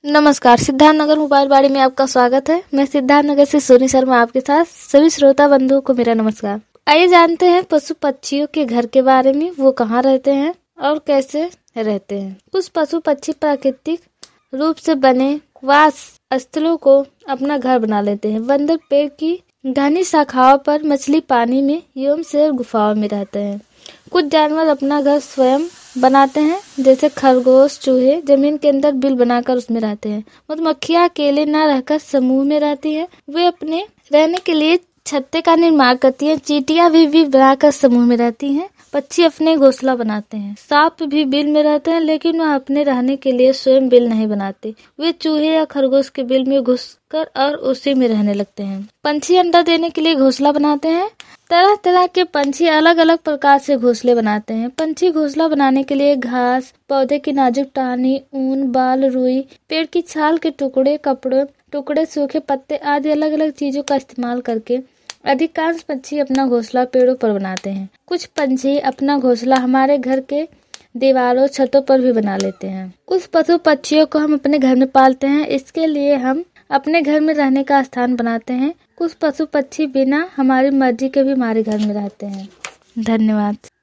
नमस्कार, सिद्धार्थ नगर मोबाइल बाड़ी में आपका स्वागत है। मैं सिद्धार्थ नगर से सोनी शर्मा आपके साथ। सभी श्रोता बंधुओं को मेरा नमस्कार। आइए जानते हैं पशु पक्षियों के घर के बारे में। वो कहाँ रहते हैं और कैसे रहते हैं। कुछ पशु पक्षी प्राकृतिक रूप से बने वास स्थलों को अपना घर बना लेते हैं। बंदर पेड़ की घनी शाखाओं पर, मछली पानी में एवं शेर गुफाओं में रहते हैं। कुछ जानवर अपना घर स्वयं बनाते हैं, जैसे खरगोश, चूहे जमीन के अंदर बिल बनाकर उसमें रहते हैं। मधुमक्खियां अकेले न रहकर समूह में रहती हैं। वे अपने रहने के लिए छत्ते का निर्माण करती हैं। चींटियां भी बनाकर समूह में रहती हैं। पक्षी अपने घोंसला बनाते हैं। सांप भी बिल में रहते हैं, लेकिन वह अपने रहने के लिए स्वयं बिल नहीं बनाते। वे चूहे या खरगोश के बिल में घुसकर और उसी में रहने लगते हैं। पंछी अंडा देने के लिए घोंसला बनाते हैं। तरह तरह के पंछी अलग अलग प्रकार से घोंसले बनाते हैं। पंछी घोंसला बनाने के लिए घास, पौधे की नाजुक टहनी, ऊन, बाल, रुई, पेड़ की छाल के टुकड़े, सूखे पत्ते आदि अलग अलग चीजों का इस्तेमाल करके अधिकांश पक्षी अपना घोंसला पेड़ों पर बनाते हैं। कुछ पंछी अपना घोंसला हमारे घर के दीवारों, छतों पर भी बना लेते हैं। कुछ पशु पक्षियों को हम अपने घर में पालते हैं। इसके लिए हम अपने घर में रहने का स्थान बनाते हैं। कुछ पशु पक्षी बिना हमारी मर्जी के भी हमारे घर में रहते हैं। धन्यवाद।